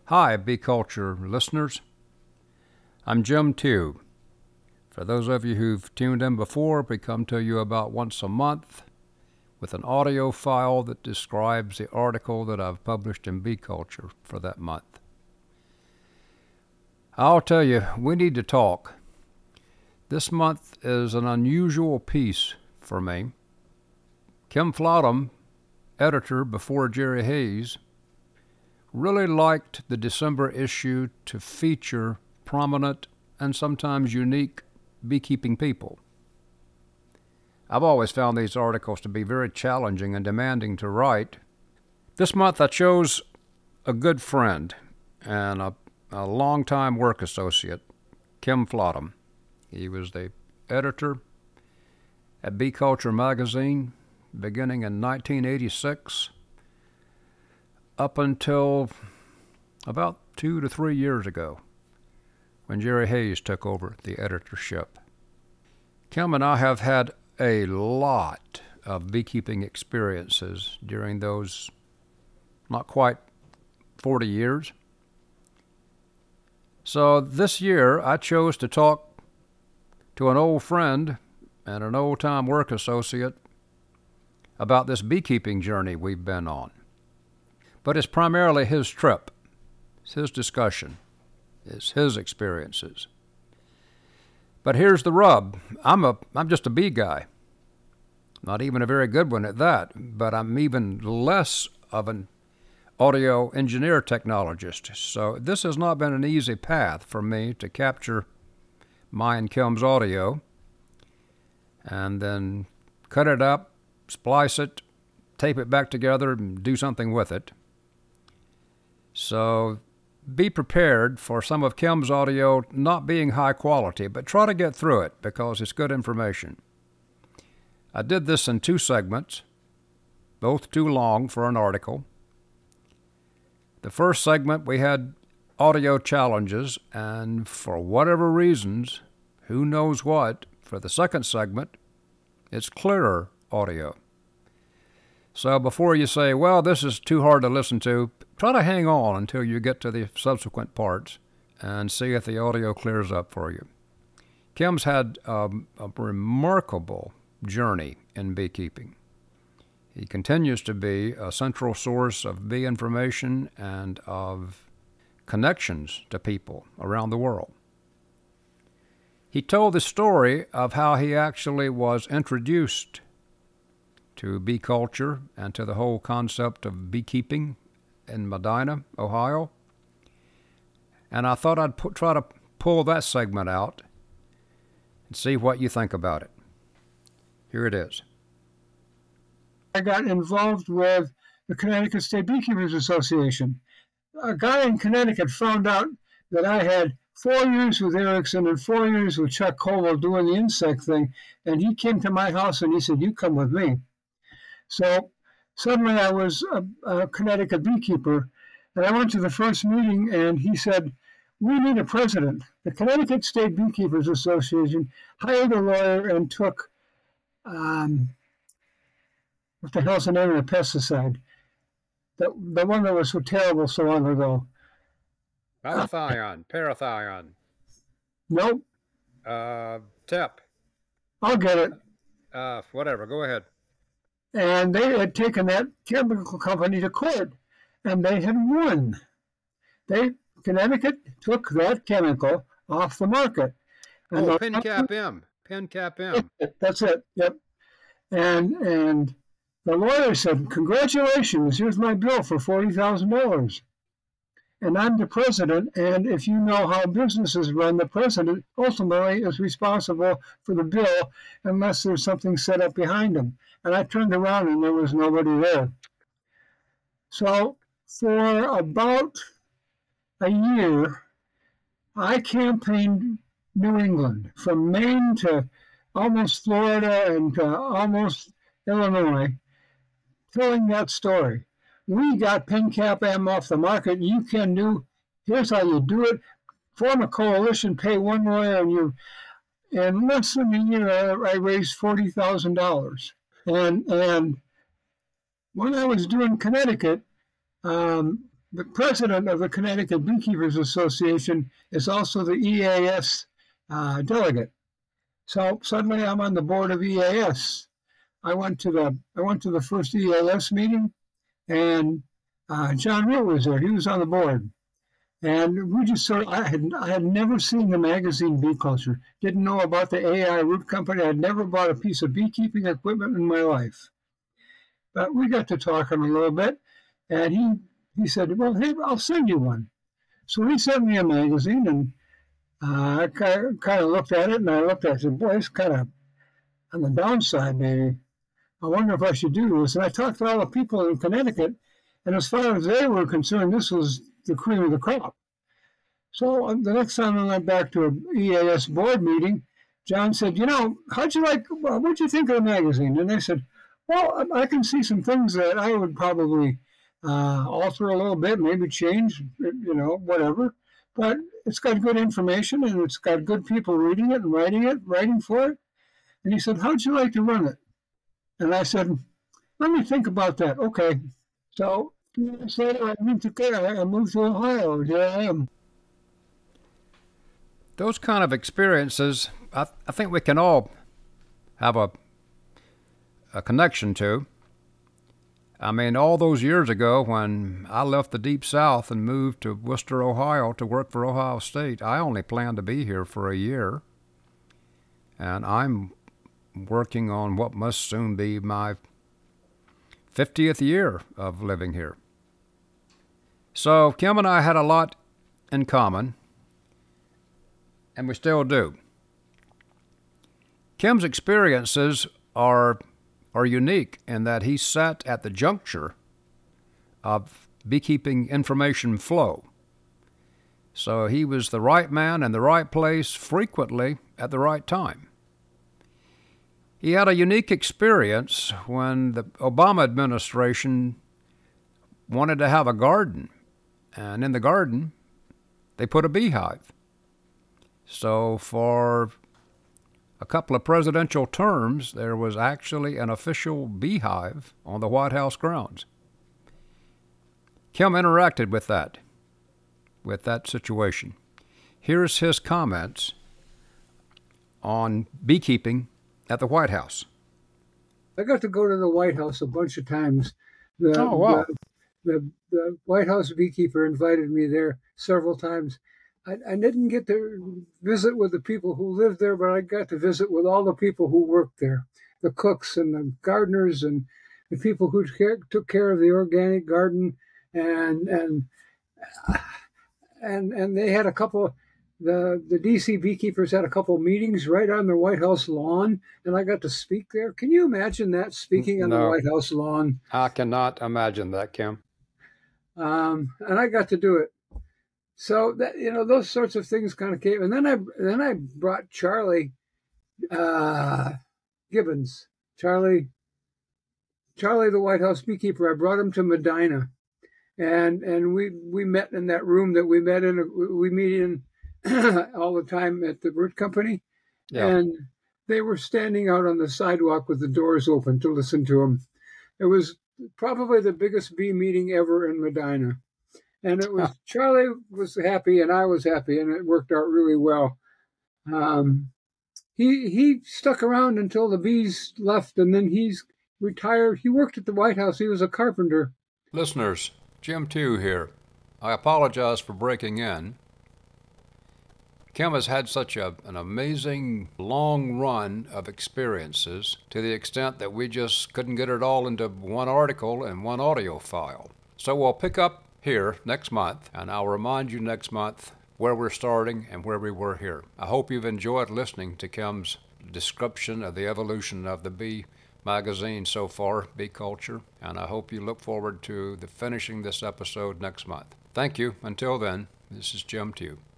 Hi, Bee Culture listeners. I'm Jim Tew. For those of you who've tuned in before, we come to you about once a month with an audio file that describes the article that I've published in Bee Culture for that month. I'll tell you, we need to talk. This month is an unusual piece for me. Kim Flottam, editor before Jerry Hayes, really liked the December issue to feature prominent and sometimes unique beekeeping people. I've always found these articles to be very challenging and demanding to write. This month I chose a good friend and a longtime work associate, Kim Flottam. He was the editor at Bee Culture magazine beginning in 1986 up until about 2 to 3 years ago when Jerry Hayes took over the editorship. Kim and I have had a lot of beekeeping experiences during those not quite 40 years. So this year I chose to talk to an old friend and an old-time work associate about this beekeeping journey we've been on. But it's primarily his trip, it's his discussion, it's his experiences. But here's the rub. I'm just a bee guy. Not even a very good one at that, but I'm even less of an audio engineer technologist. So this has not been an easy path for me to capture my and Kim's audio and then cut it up, splice it, tape it back together, and do something with it. So be prepared for some of Kim's audio not being high quality, but try to get through it because it's good information. I did this in 2 segments, both too long for an article. The first segment we had audio challenges, and for whatever reasons, who knows what, for the second segment, it's clearer audio. So before you say, well, this is too hard to listen to, try to hang on until you get to the subsequent parts and see if the audio clears up for you. Kim's had a remarkable journey in beekeeping. He continues to be a central source of bee information and of connections to people around the world. He told the story of how he actually was introduced to bee culture and to the whole concept of beekeeping in Medina, Ohio. And I thought I'd try to pull that segment out and see what you think about it. Here it is. I got involved with the Connecticut State Beekeepers Association. A guy in Connecticut found out that I had 4 years with Erickson and 4 years with Chuck Colwell doing the insect thing, and he came to my house and he said, "You come with me." So suddenly I was a Connecticut beekeeper, and I went to the first meeting, and he said, "We need a president." The Connecticut State Beekeepers Association hired a lawyer and took, what the hell's the name of the pesticide? The one that was so terrible so long ago. Parathion. Nope. TEP. I'll get it. Whatever, go ahead. And they had taken that chemical company to court, and they had won. Connecticut took that chemical off the market. And PenCap M. PenCap M. That's it. Yep. And the lawyer said, "Congratulations, here's my bill for $40,000. And I'm the president, and if you know how businesses run, the president ultimately is responsible for the bill unless there's something set up behind him." And I turned around and there was nobody there. So for about a year, I campaigned New England, from Maine to almost Florida and to almost Illinois, telling that story. We got PenCap M off the market. You can do, here's how you do it. Form a coalition, pay one lawyer, and you, in less than a year, I raised $40,000. And when I was doing Connecticut, the the president of the Connecticut Beekeepers Association is also the EAS delegate. So suddenly I'm on the board of EAS. I went to the first EAS meeting, and John Root was there. He was on the board. And we just I had never seen the magazine Bee Culture, didn't know about the AI Root Company. I'd never bought a piece of beekeeping equipment in my life. But we got to talking a little bit, and he said, well, hey, I'll send you one. So he sent me a magazine, and I kind of looked at it, and I looked at it and said, boy, it's kind of on the downside, maybe. I wonder if I should do this. And I talked to all the people in Connecticut, and as far as they were concerned, this was the cream of the crop. So the next time I went back to an EAS board meeting, John said, what'd you think of the magazine? And I said, well, I can see some things that I would probably alter a little bit, maybe change, whatever. But it's got good information, and it's got good people reading it and writing for it. And he said, how'd you like to run it? And I said, let me think about that. Okay. So I moved to Ohio, and here I am. Those kind of experiences, I think we can all have a connection to. I mean, all those years ago when I left the Deep South and moved to Wooster, Ohio to work for Ohio State, I only planned to be here for a year. And I'm working on what must soon be my 50th year of living here. So Kim and I had a lot in common, and we still do. Kim's experiences are unique in that he sat at the juncture of beekeeping information flow. So he was the right man in the right place frequently at the right time. He had a unique experience when the Obama administration wanted to have a garden, and in the garden they put a beehive. So for a couple of presidential terms, there was actually an official beehive on the White House grounds. Kim interacted with that situation. Here's his comments on beekeeping at the White House. I got to go to the White House a bunch of times. Wow. The White House beekeeper invited me there several times. I didn't get to visit with the people who lived there, but I got to visit with all the people who worked there, the cooks and the gardeners and the people who took care of the organic garden, and they had a couple. The DC beekeepers had a couple meetings right on the White House lawn, and I got to speak there. Can you imagine that, speaking on the White House lawn? I cannot imagine that, Kim. And I got to do it. So that those sorts of things kind of came, and then I brought Charlie Gibbons, Charlie the White House beekeeper. I brought him to Medina, and we met in that room that we met in. We meet in all the time at the Root Company, and they were standing out on the sidewalk with the doors open to listen to him. It was probably the biggest bee meeting ever in Medina. And it was Charlie was happy and I was happy, and it worked out really well. He stuck around until the bees left, and then he's retired. He worked at the White House. He was a carpenter. Listeners, Jim Tew here. I apologize for breaking in. Kim has had such an amazing long run of experiences to the extent that we just couldn't get it all into one article and one audio file. So we'll pick up here next month, and I'll remind you next month where we're starting and where we were here. I hope you've enjoyed listening to Kim's description of the evolution of the bee magazine so far, Bee Culture, and I hope you look forward to finishing this episode next month. Thank you. Until then, this is Jim Tew.